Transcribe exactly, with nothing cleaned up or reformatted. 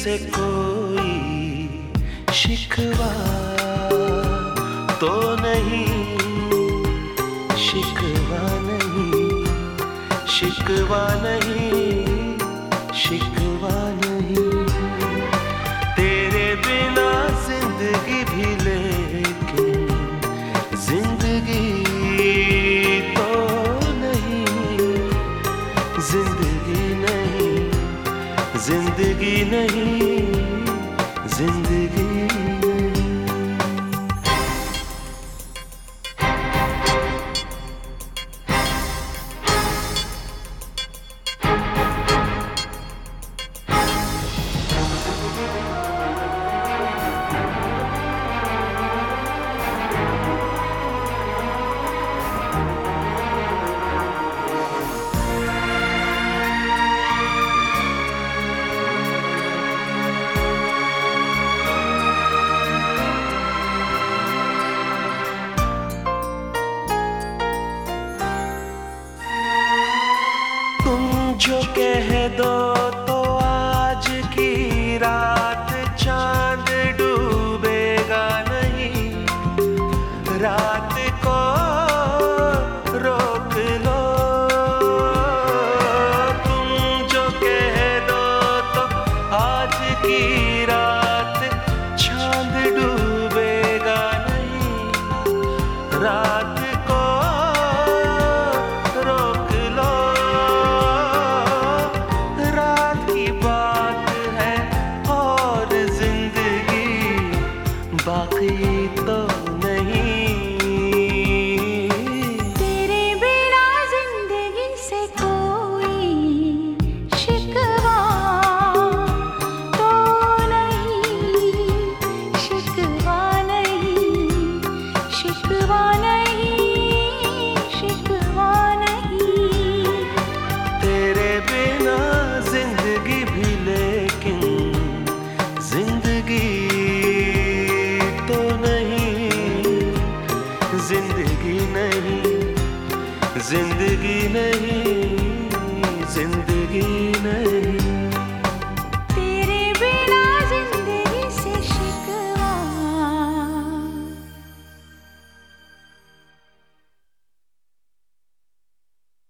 से कोई शिकवा तो नहीं, शिकवा नहीं, शिकवा नहीं, शिकवा नहीं। तेरे बिना जिंदगी भी लेकिन जिंदगी तो नहीं, जिंदगी नहीं, जिंदगी नहीं, जिंदगी नहीं। जो कह दो तो आज की रात चांद डूबेगा नहीं, रात को रोक लो। तुम जो कह दो तो आज की रात चांद डूबेगा नहीं, रात को रोक लो। बाकी तो नहीं। तेरे बिना जिंदगी से कोई शिकवा तो नहीं, शिकवा नहीं, शिकवा नहीं, शिकवा नहीं। तेरे बिना जिंदगी भी लेकिन जिंदगी जिंदगी नहीं, जिंदगी नहीं, जिंदगी नहीं।